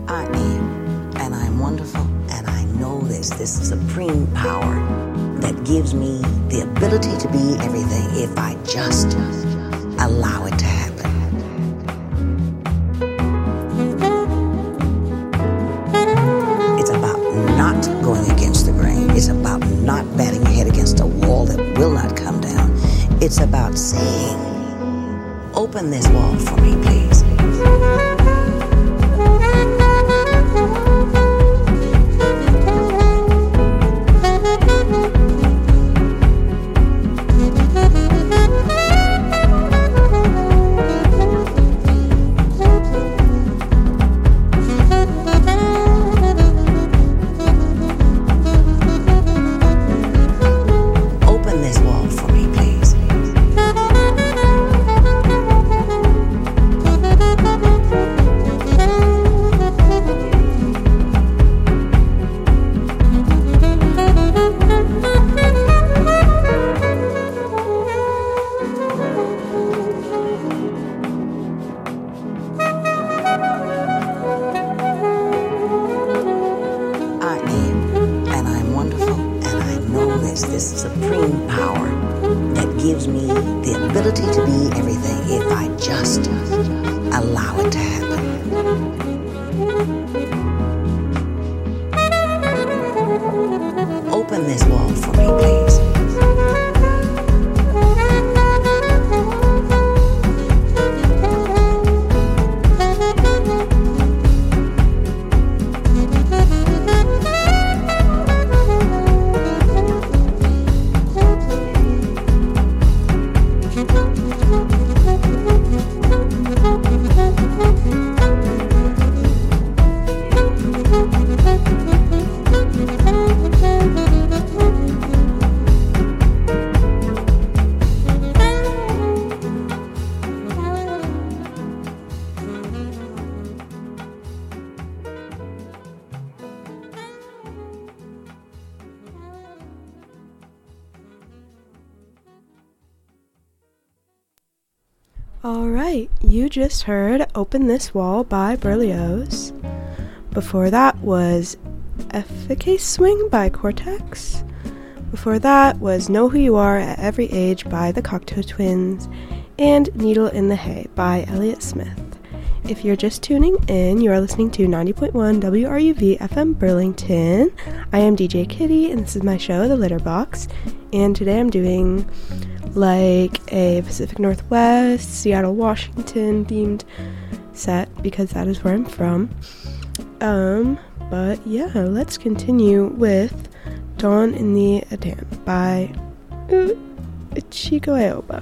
I am, and I'm wonderful, and I know there's this supreme power that gives me the ability to be everything if I just allow it to happen. It's about not going against the grain. It's about not batting your head against a wall that will not come down. It's about saying, open this wall for me, please. This supreme power that gives me the ability to be everything if I just allow it to happen. Open this wall for me, please. Alright, you just heard Open This Wall by Berlioz. Before that was Efficace Swing by Cortex. Before that was Know Who You Are at Every Age by the Cocteau Twins. And Needle in the Hay by Elliott Smith. If you're just tuning in, you are listening to 90.1 WRUV FM Burlington. I am DJ Kitty, and this is my show, The Litter Box. And today I'm doing like a Pacific Northwest, Seattle, Washington themed set because that is where I'm from. But yeah, let's continue with Dawn in the Adan by Chico Aoba.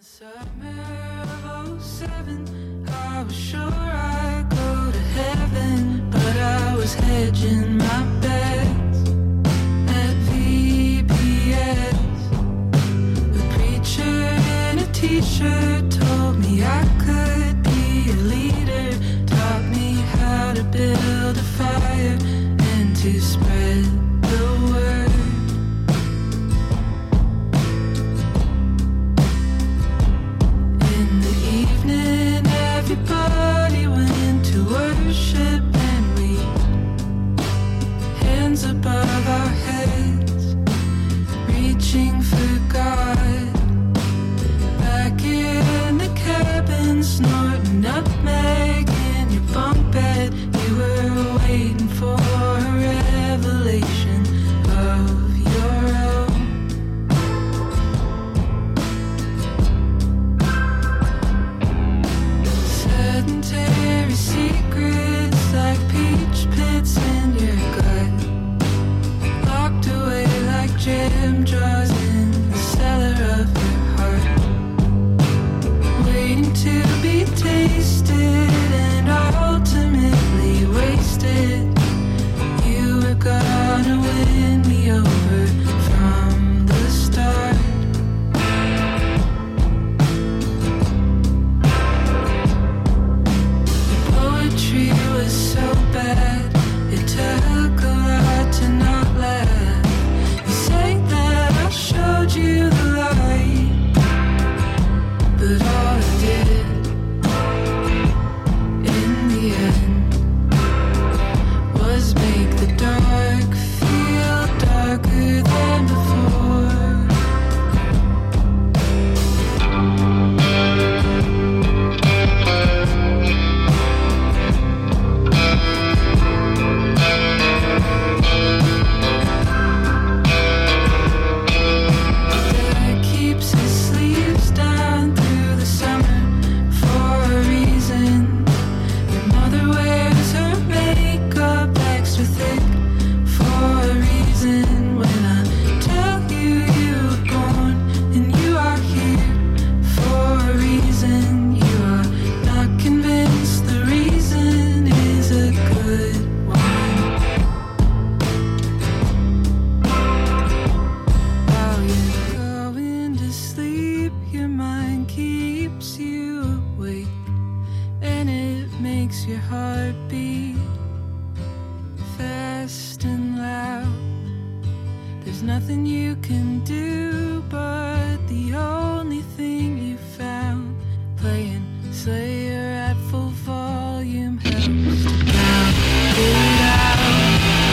Summer of 07, I was sure I'd go to heaven, but I was hedging my bets at VPS. A preacher in a t-shirt told me I could be a leader, taught me how to build a fire and to spread the word. Everybody went to worship and we hands above our heads, reaching for God. Back in the cabin, snorting nutmeg in your bunk bed, you were waiting for a revelation of your own. Sedentary secrets like peach pits in your gut, locked away like jam jars in the cellar of your heart, waiting to be tasted and ultimately wasted. You were gonna win me over from the start. It was so bad, it took a lot to not laugh. You say that I showed you the light, but all I did in the end was make the dark feel darker than before. Your heart beat fast and loud. There's nothing you can do, but the only thing you found, playing Slayer at full volume, helps to drown it out.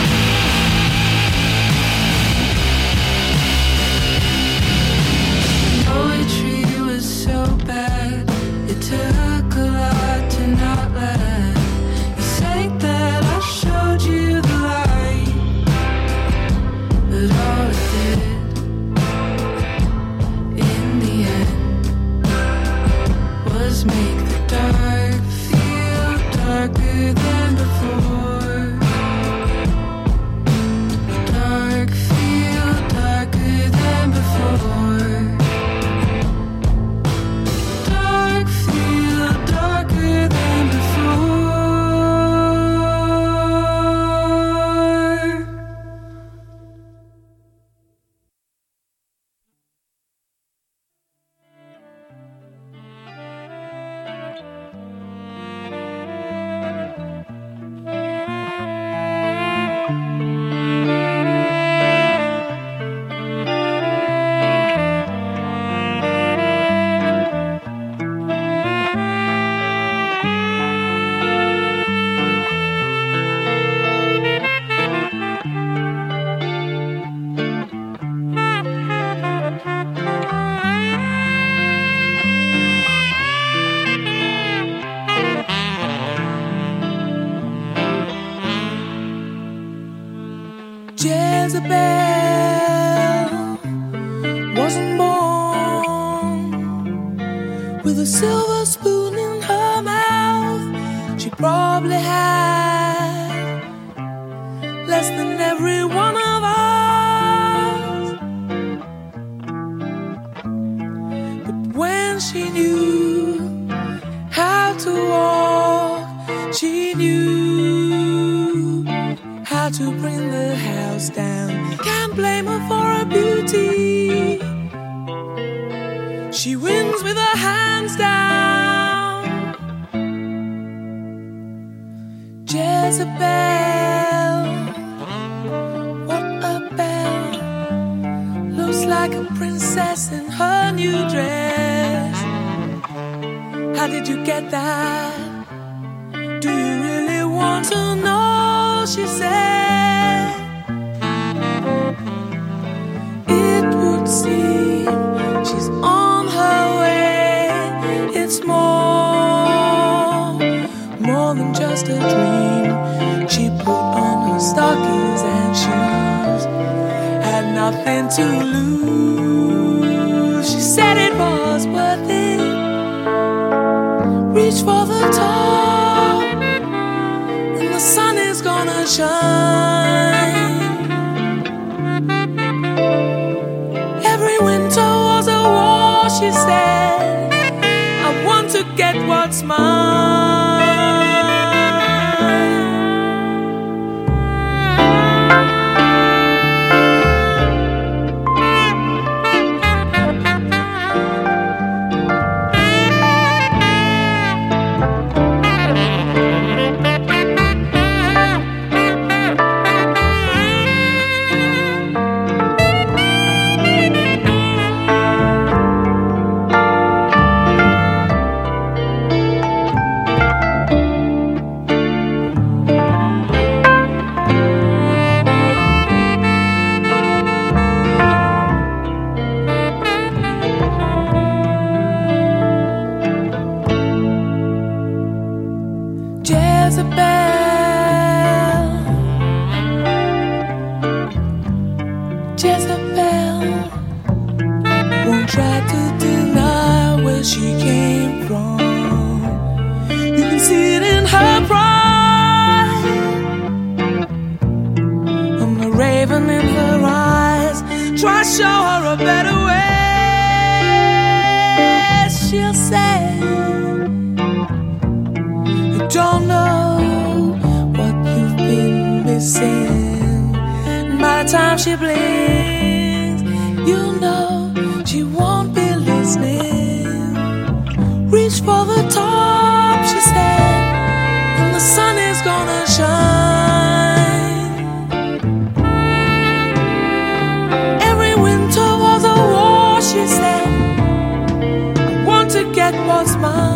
Poetry was so bad, it took a lot to not laugh. That I showed you the light, but all it did in the end was make the dark feel darker than before. Dark feel darker than before. Dark feel darker than before. Jezebel wasn't born with a silver spoon in her mouth. She probably had less than every one of us. But when she house down. Can't blame her for her beauty. She wins with her hands down. Jezebel, what a belle. Looks like a princess in her new dress. How did you get that? Do you really want to know? She said. It would seem she's on her way. It's more than just a dream. She put on her stockings and shoes, had nothing to lose. She said it was worth it. Reach for the top, and the sun is gonna shine. Every winter was a war, she said. I want to get what's mine. Jezebel won't try to deny where she came from. You can see it in her pride, and the raven in her eyes. Try to show her a better way. She'll say, you don't know what you've been missing. By the time she blinks, you know she won't be listening. Reach for the top, she said, and the sun is gonna shine. Every winter was a war, she said. I want to get what's mine.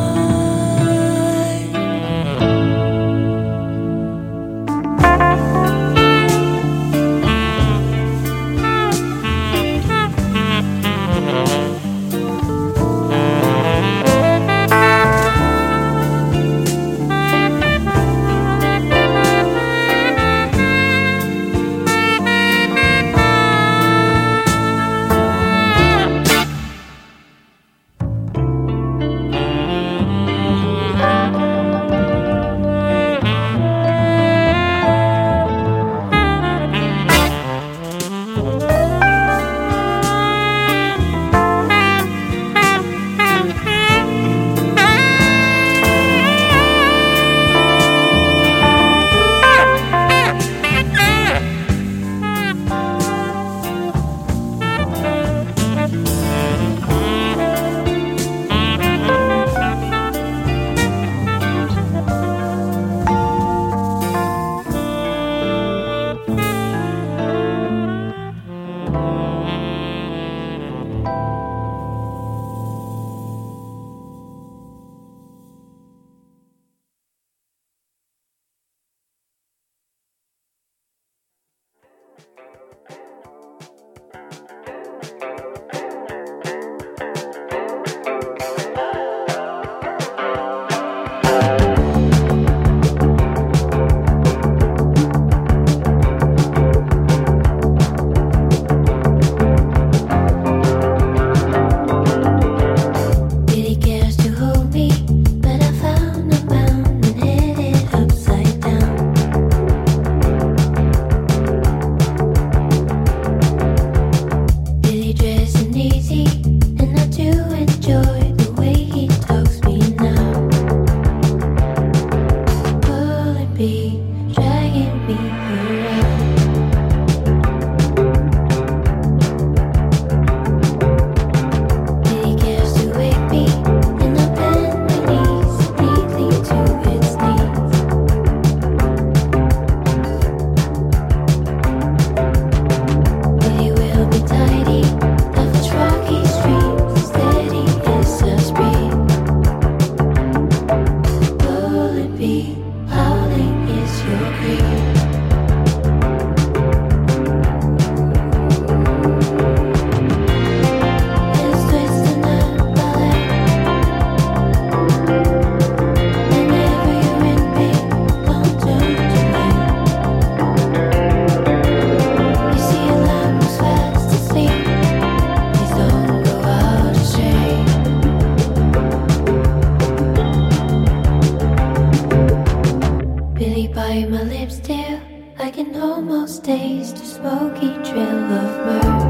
smoky trail of myrrh.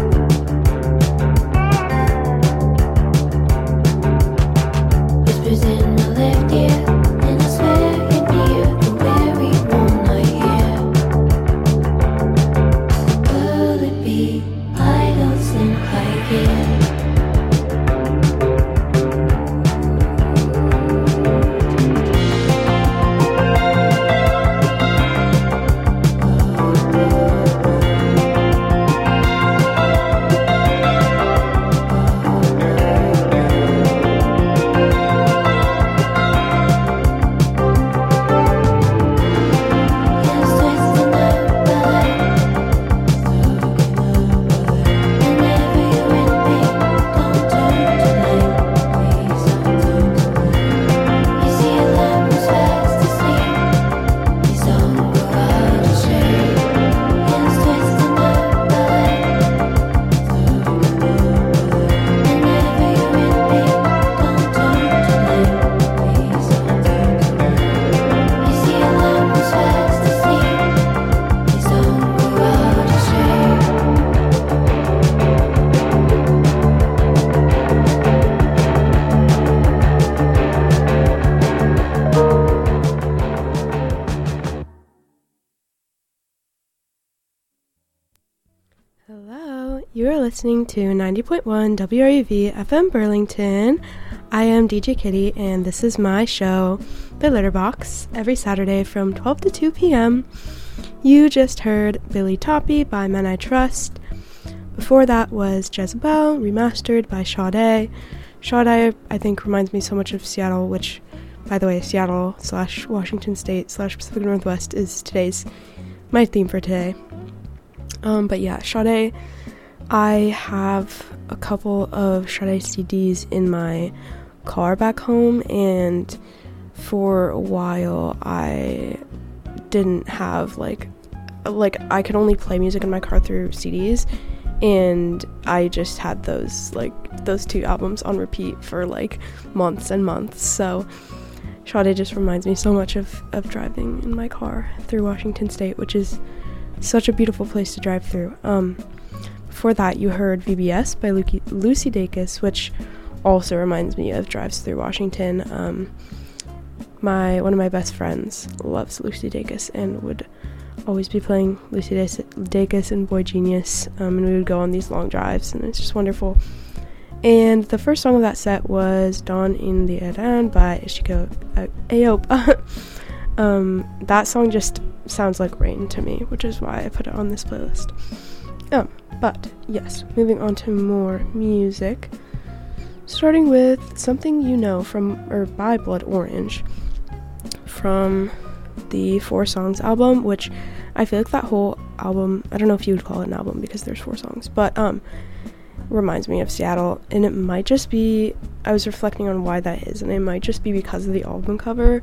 Whispers in my left ear, and I swear you're near the very one I hear. Will it be? I don't think I can. Hello, you are listening to 90.1 WRUV FM Burlington. I am DJ Kitty, and this is my show, The Litterbox, every Saturday from 12 to 2 p.m. You just heard Billy Toppy by Men I Trust. Before that was Jezebel, remastered by Sade. Sade, I think, reminds me so much of Seattle, which, by the way, Seattle / Washington State / Pacific Northwest is my theme for today. But yeah, Sade, I have a couple of Sade CDs in my car back home, and for a while I didn't have like I could only play music in my car through CDs, and I just had those two albums on repeat for like months and months. So Sade just reminds me so much of driving in my car through Washington State, which is such a beautiful place to drive through. Before that, you heard VBS by Lucy Dacus, which also reminds me of drives through Washington. One of my best friends loves Lucy Dacus and would always be playing Lucy Dacus and Boy Genius, and we would go on these long drives, and it's just wonderful. And the first song of that set was Dawn in the Iran by Ishiko Aopa. That song just sounds like rain to me, which is why I put it on this playlist. But yes, moving on to more music, starting with Something You Know by Blood Orange, from the 4 Songs album, which I feel like that whole album, I don't know if you would call it an album because there's 4 songs, but reminds me of Seattle, and it might just be, I was reflecting on why that is, and it might just be because of the album cover.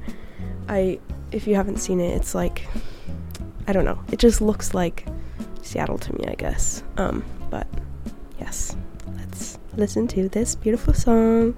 If you haven't seen it, it's like, I don't know, it just looks like Seattle to me, I guess. But yes, let's listen to this beautiful song.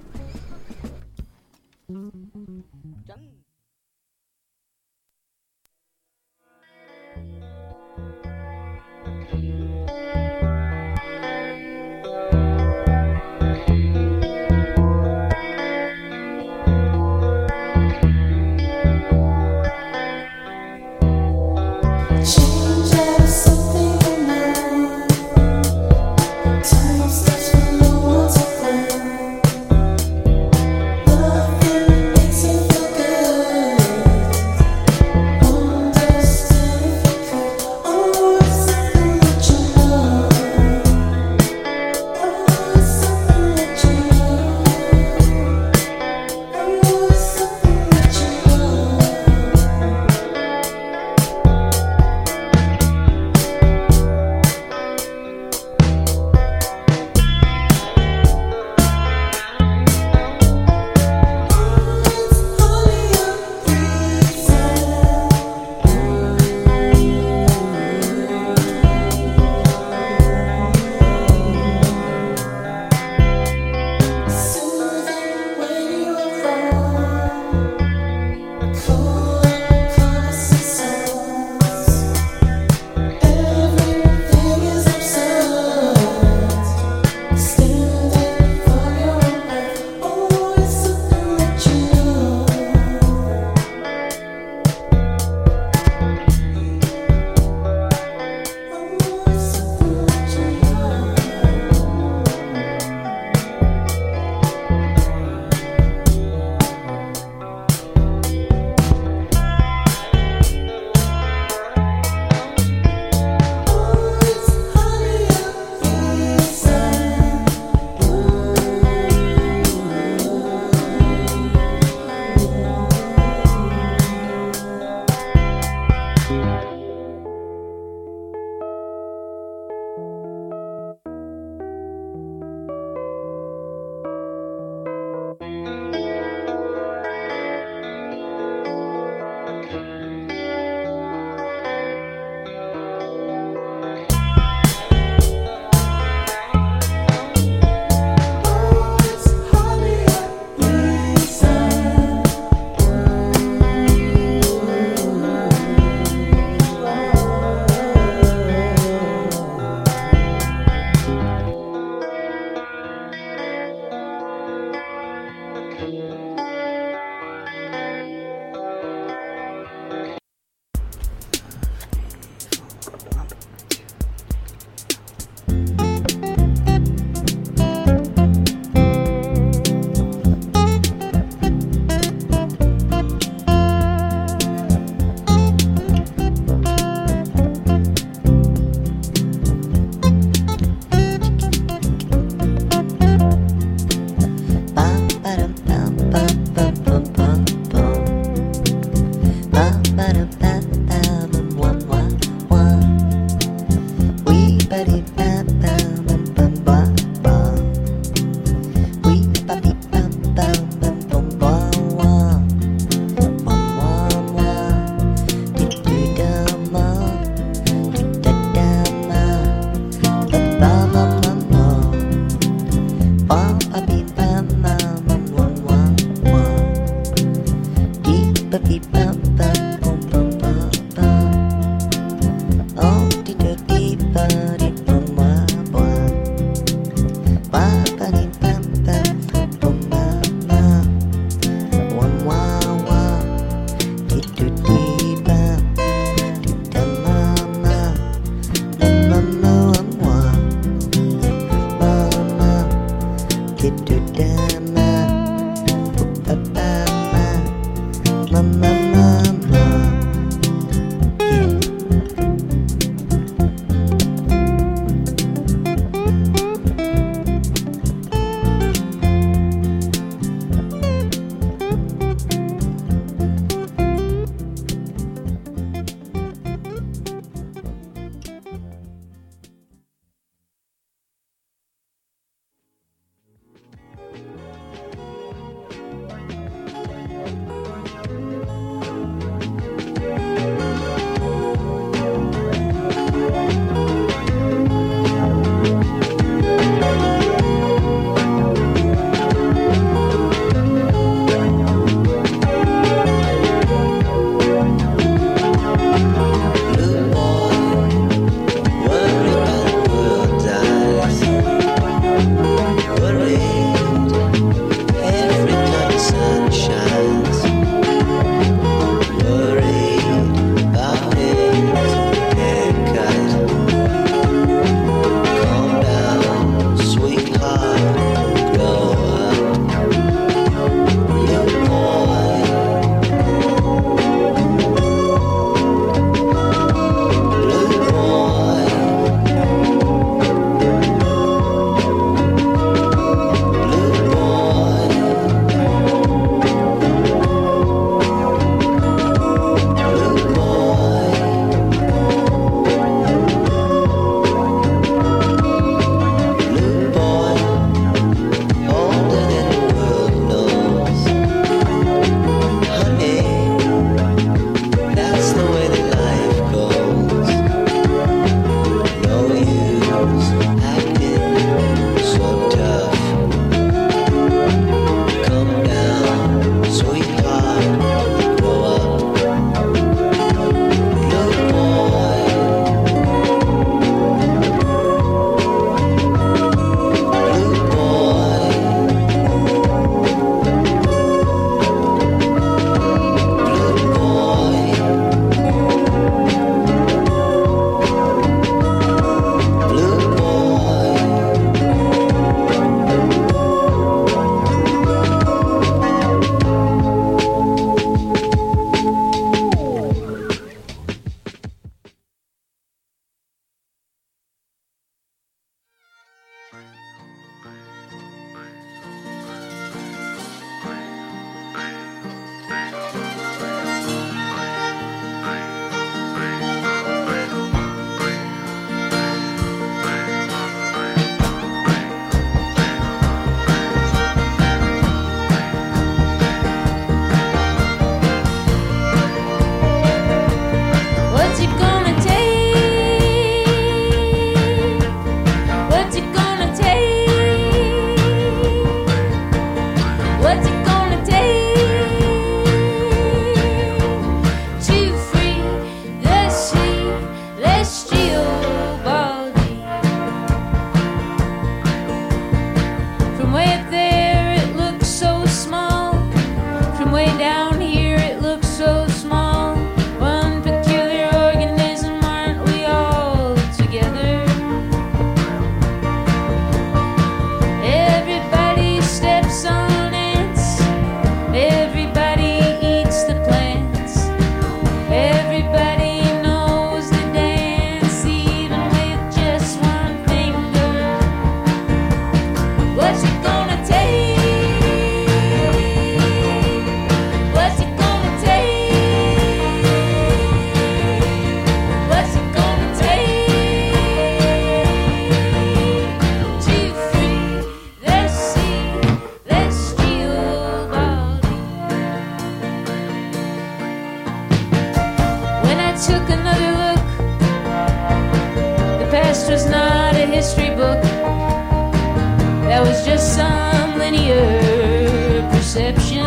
past was not a history book. That was just some linear perception.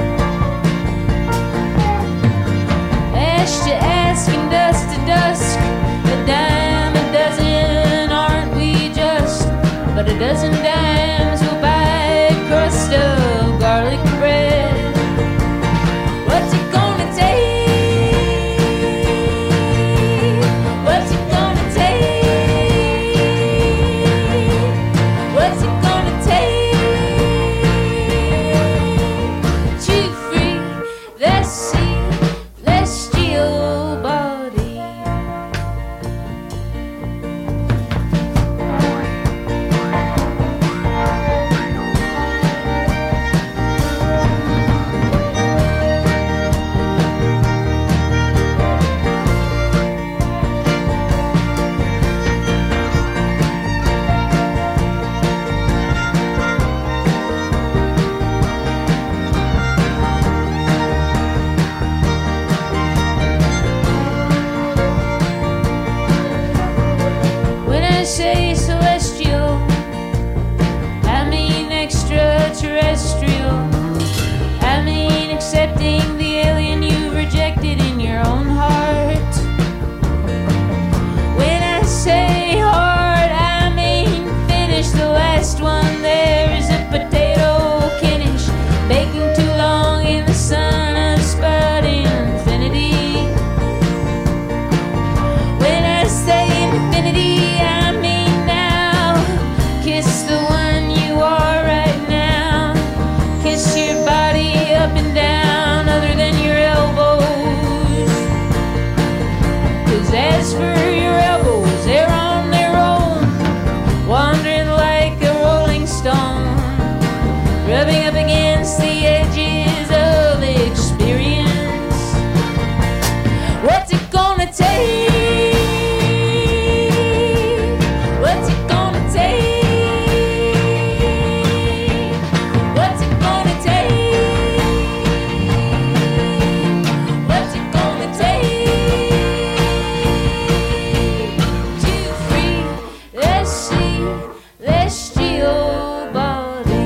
Ash to ask and dust to dusk, a dime a dozen, aren't we just? But a dozen dimes will buy a crust of garlic bread. What's it gonna take? What's it gonna take? What's it gonna take to free the celestial body? When I say celestial, I mean extraterrestrial. I mean accepting the alien you've rejected in your own heart. When I say hard, I mean finish the last one. There is a potato Kenish baking too long in the sun of spud infinity. When I say infinity, I mean now. Kiss the one you are right now. Kiss your body up and down, other than your elbows. 'Cause as for your elbows, they're on their own, wandering like a rolling stone, rubbing up against the edges of experience. What's it gonna take? What's it gonna take? What's it gonna take? What's it gonna take to free the celestial body?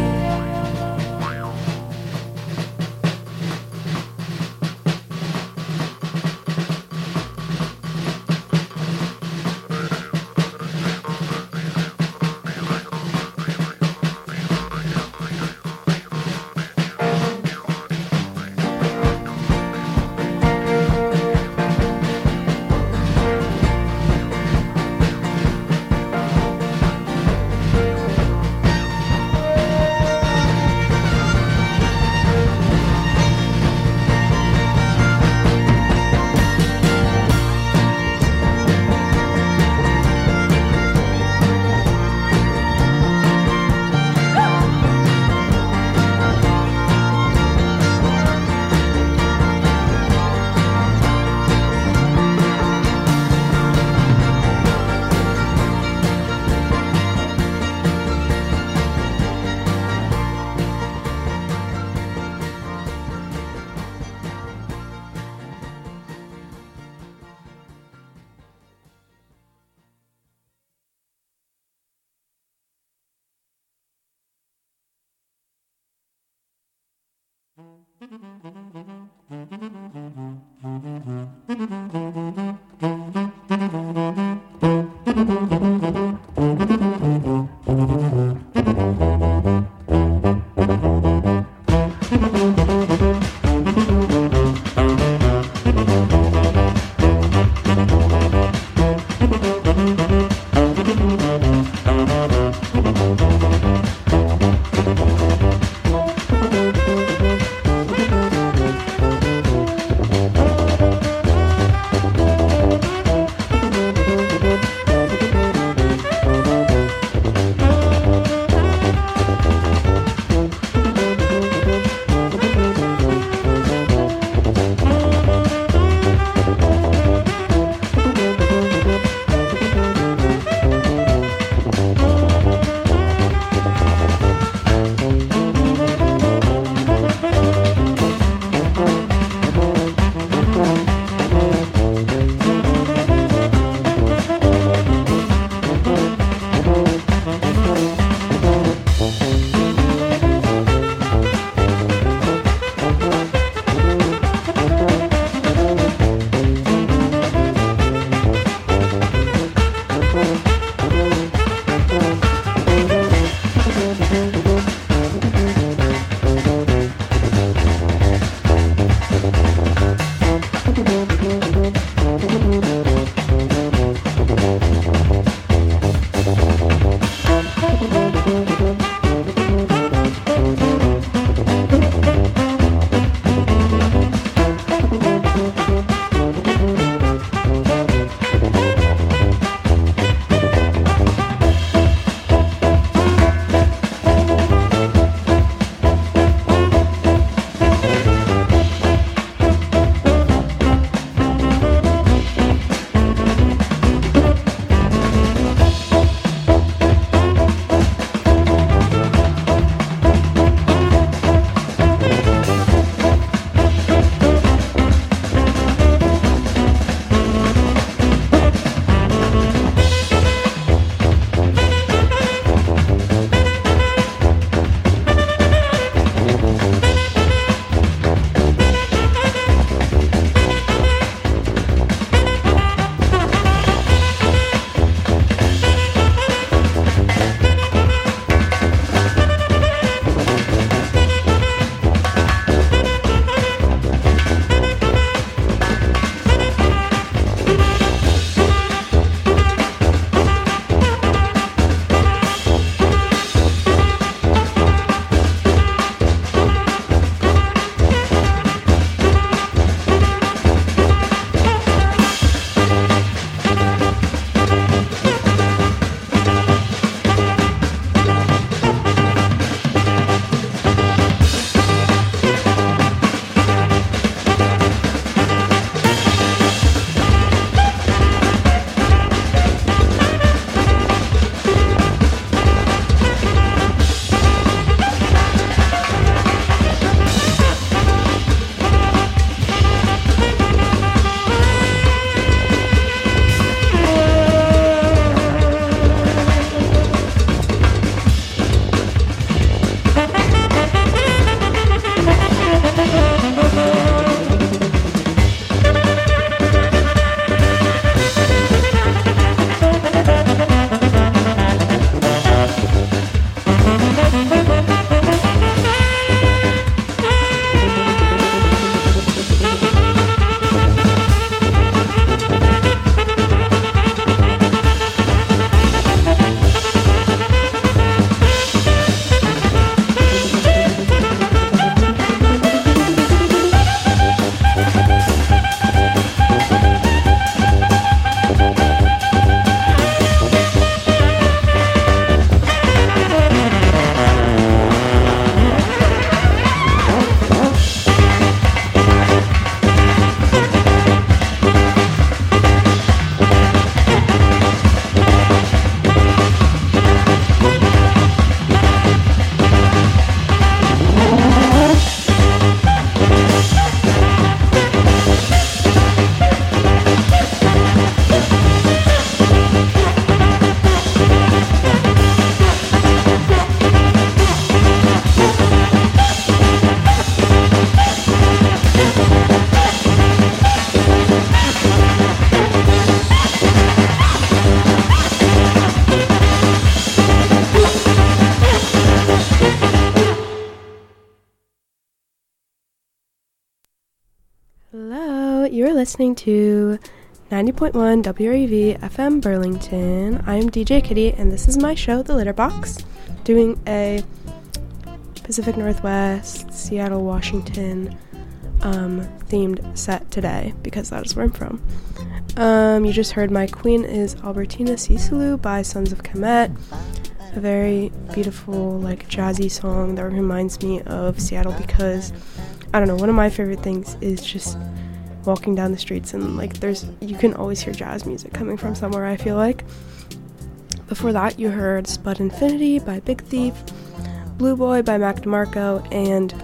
you're listening to 90.1 WREV FM Burlington. I'm DJ Kitty, and this is my show, The Litter Box, doing a Pacific Northwest, Seattle, Washington themed set today, because that is where I'm from. You just heard My Queen is Albertina Sisulu by Sons of Kemet, a very beautiful, like, jazzy song that reminds me of Seattle because, I don't know, one of my favorite things is just walking down the streets and, like, you can always hear jazz music coming from somewhere, I feel like. Before that, you heard Spud Infinity by Big Thief, Blue Boy by Mac DeMarco, and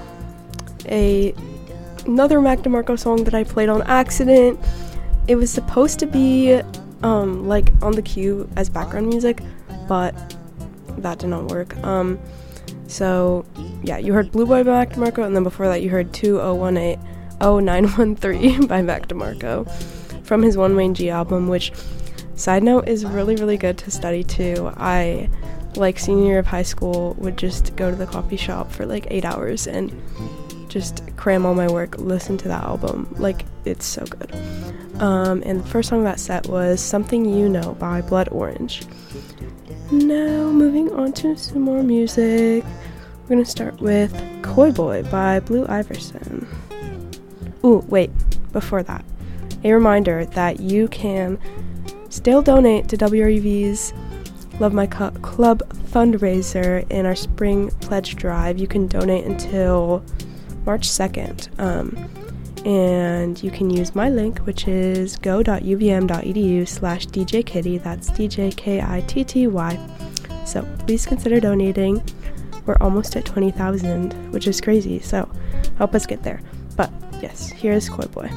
another Mac DeMarco song that I played on accident. It was supposed to be, like, on the cue as background music, but that did not work. So, yeah, you heard Blue Boy by Mac DeMarco, and then before that you heard 201800913 by Mac DeMarco from his One Wayne G album, which, side note, is really, really good to study to. I, like, senior year of high school, would just go to the coffee shop for, like, 8 hours and just cram all my work, listen to that album. Like, it's so good. And the first song of that set was Something You Know by Blood Orange. Now, moving on to some more music. We're gonna start with Coy Boy by Blue Iverson. Ooh, wait, before that, a reminder that you can still donate to WREV's Love My Club fundraiser in our spring pledge drive. You can donate until March 2nd. And you can use my link, which is go.uvm.edu/DJKitty. That's DJKITTY. So please consider donating. We're almost at 20,000, which is crazy. So help us get there. But yes, here's Coy Boy.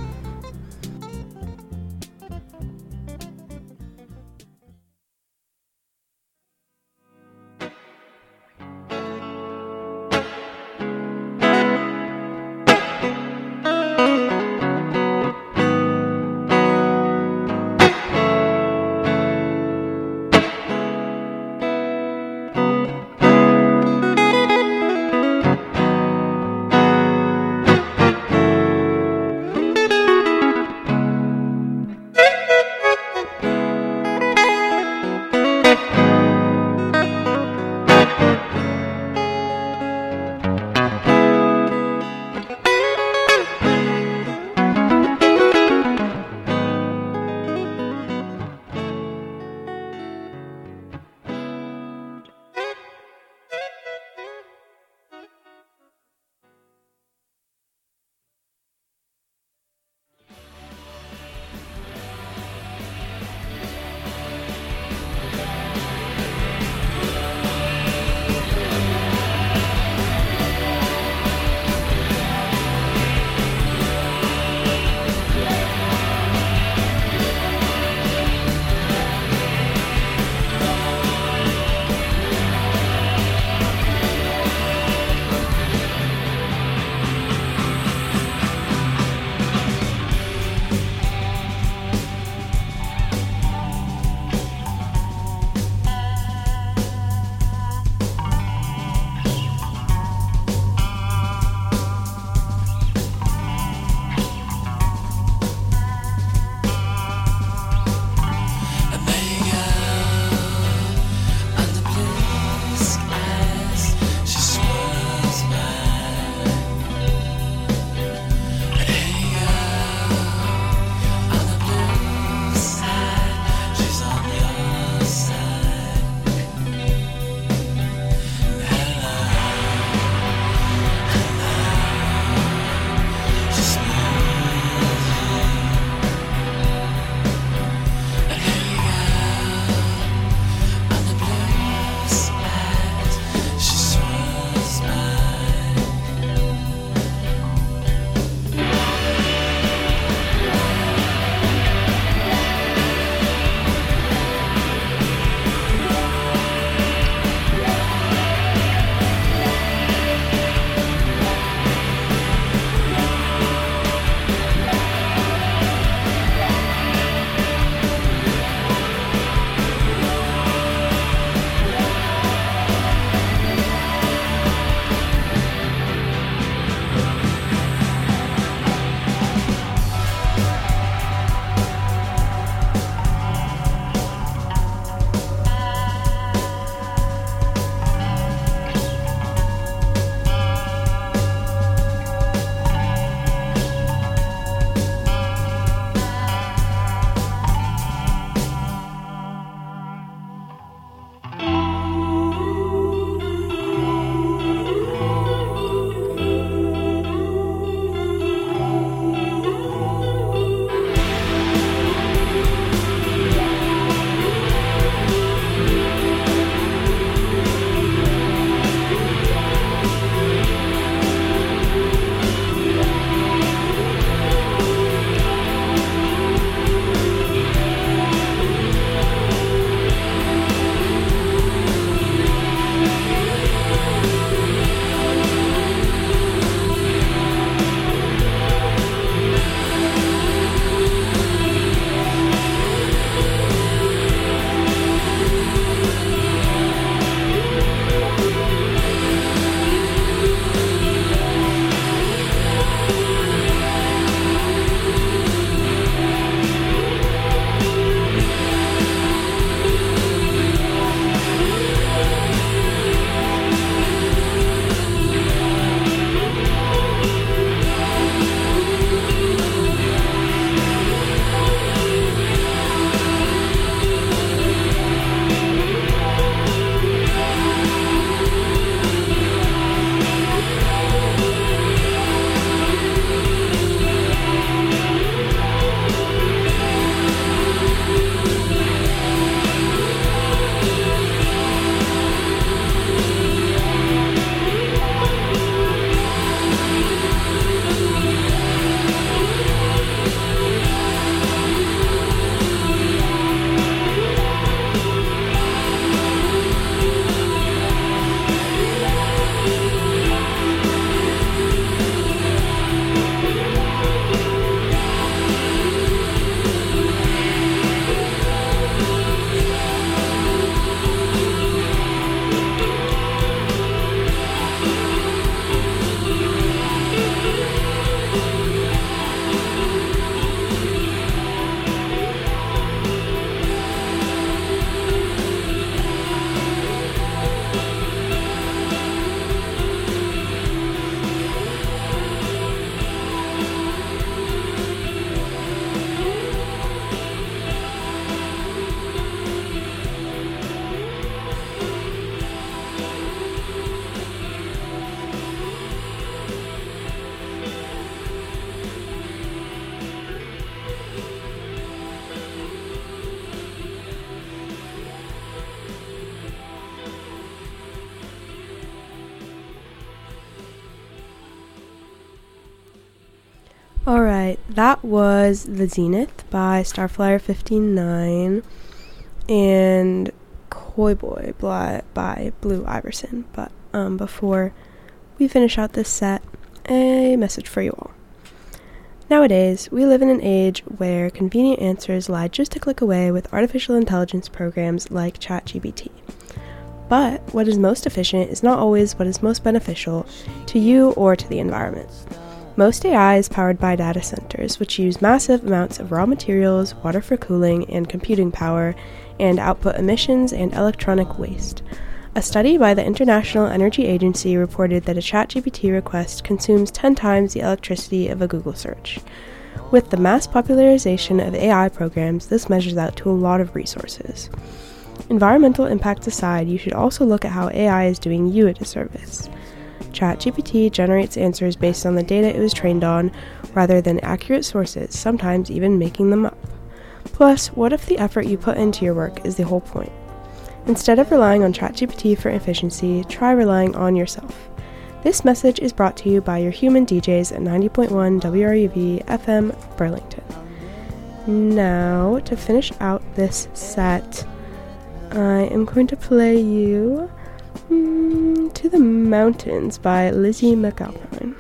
Alright, that was The Zenith by Starflyer 59 and Coy Boy by Blue Iverson. But before we finish out this set, a message for you all. Nowadays, we live in an age where convenient answers lie just a click away with artificial intelligence programs like ChatGPT. But what is most efficient is not always what is most beneficial to you or to the environment. Most AI is powered by data centers, which use massive amounts of raw materials, water for cooling, and computing power, and output emissions and electronic waste. A study by the International Energy Agency reported that a ChatGPT request consumes 10 times the electricity of a Google search. With the mass popularization of AI programs, this measures out to a lot of resources. Environmental impacts aside, you should also look at how AI is doing you a disservice. ChatGPT generates answers based on the data it was trained on, rather than accurate sources, sometimes even making them up. Plus, what if the effort you put into your work is the whole point? Instead of relying on ChatGPT for efficiency, try relying on yourself. This message is brought to you by your human DJs at 90.1 WRUV FM Burlington. Now, to finish out this set, I am going to play you To the Mountains by Lizzie McAlpine.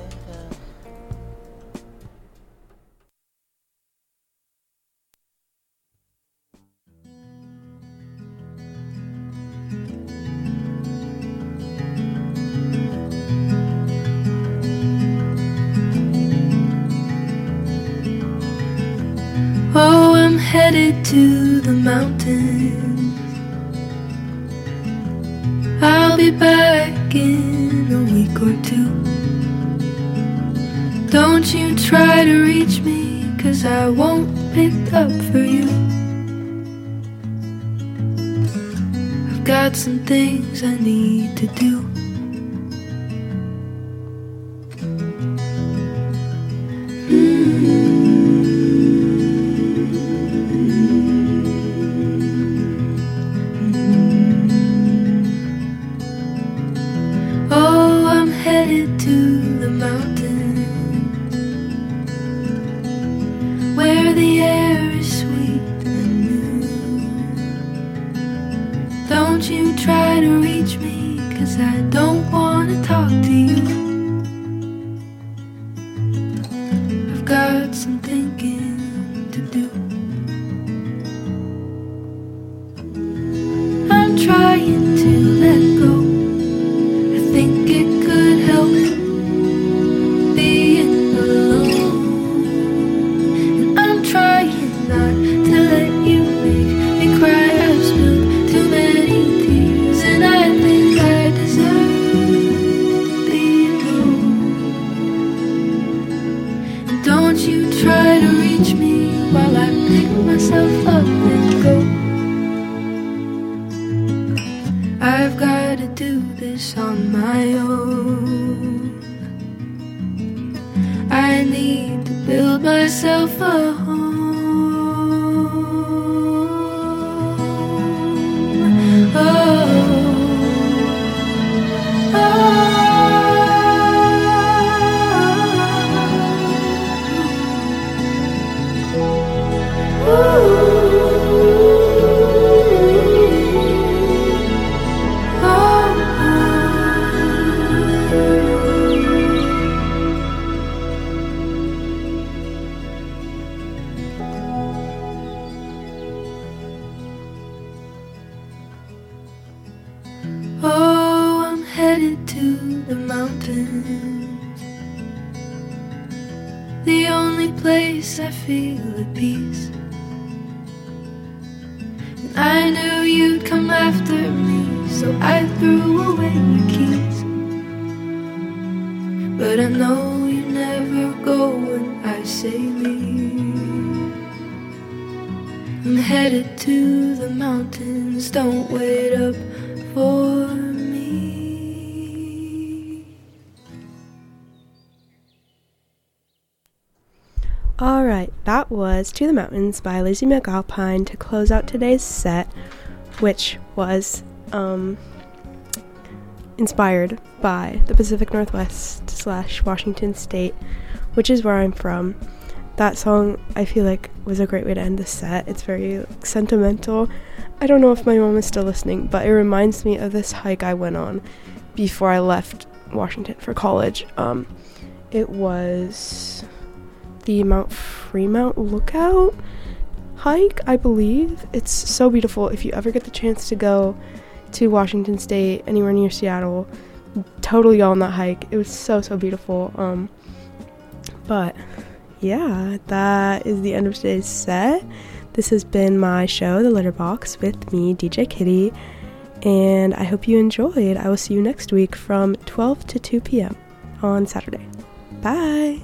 Oh, I'm headed to the mountains. I'll be back in a week or two. Don't you try to reach me, 'cause I won't pick up for you. I've got some things I need to do. Oh, I'm headed to the mountains, where the air is sweet and new. Don't you try to reach me, 'cause I don't want to talk to you. I've got some thinking to do. I'm trying to let go. I think it could help being alone. And I'm trying not to let you make me cry. I've spilled too many tears, and I think I deserve to be alone. And don't you try to reach me while I pick myself up and go. I've got to do this on my own. I need to build myself a home. Oh, I'm headed to the mountains, the only place I feel at peace. And I knew you'd come after me, so I threw away your keys. But I know you never go when I say leave. I'm headed to the mountains, don't wait up for me. Alright, that was To the Mountains by Lizzie McAlpine to close out today's set, which was inspired by the Pacific Northwest / Washington State which is where I'm from. That song, I feel like, was a great way to end the set. It's very sentimental. I don't know if my mom is still listening, but it reminds me of this hike I went on before I left Washington for college. It was the Mount Fremont Lookout hike, I believe. It's so beautiful. If you ever get the chance to go to Washington State, anywhere near Seattle, totally go on that hike. It was so beautiful. But yeah, that is the end of today's set. This has been my show, The Litter Box, with me, DJ Kitty, and I hope you enjoyed. I will see you next week from 12 to 2 p.m. on Saturday. Bye!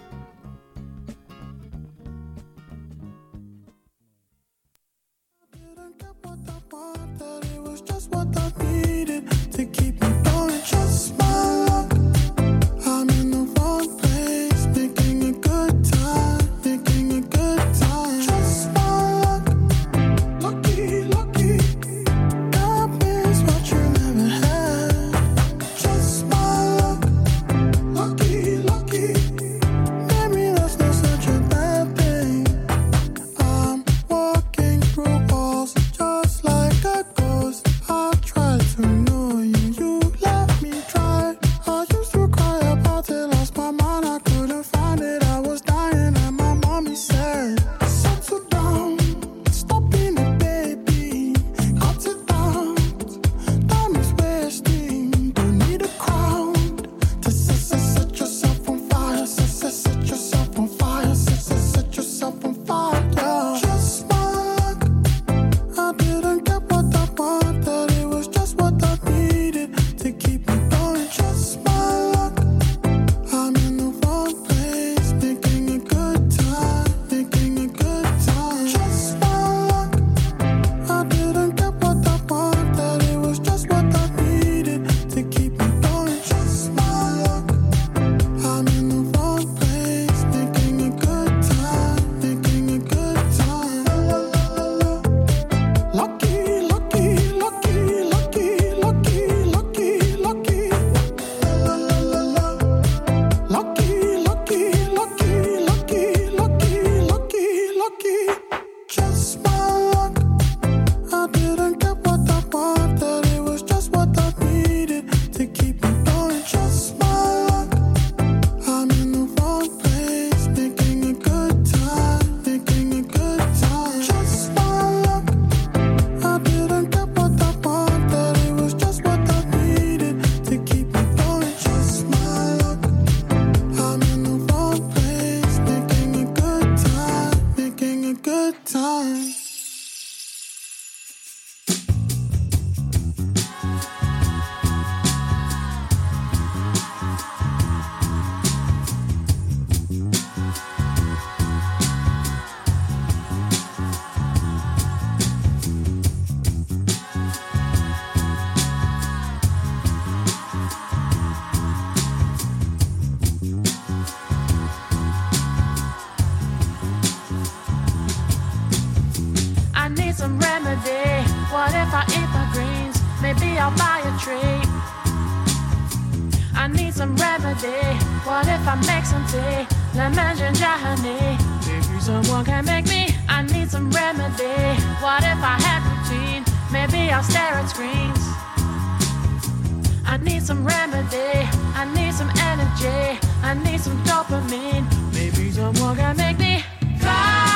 What if I eat my greens? Maybe I'll buy a tree. I need some remedy. What if I make some tea? Lemon, ginger, honey. Maybe someone can make me. I need some remedy. What if I had routine? Maybe I'll stare at screens. I need some remedy. I need some energy. I need some dopamine. Maybe someone can make me fly.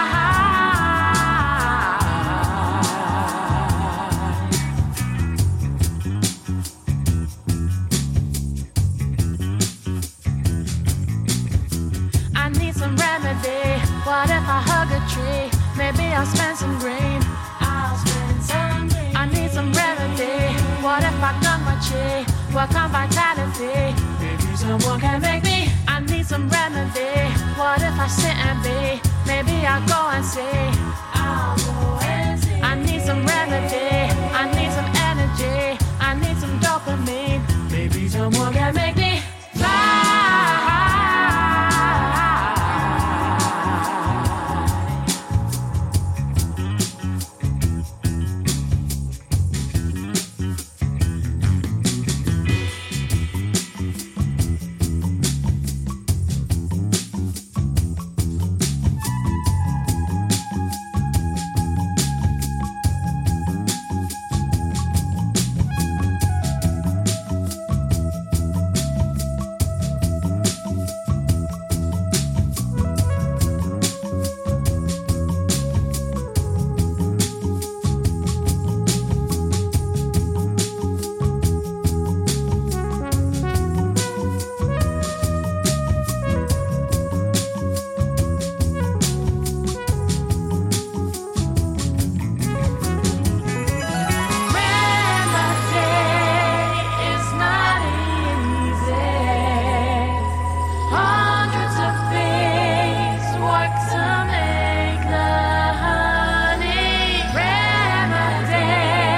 I need some remedy. What if I hug a tree? Maybe I'll spend some green. I'll spend some green. I need some remedy. What if I gun my chi? Work on vitality. Maybe someone can make me. I need some remedy. What if I sit and be? Maybe I'll go and see. I'll go and see. I need some remedy. I need some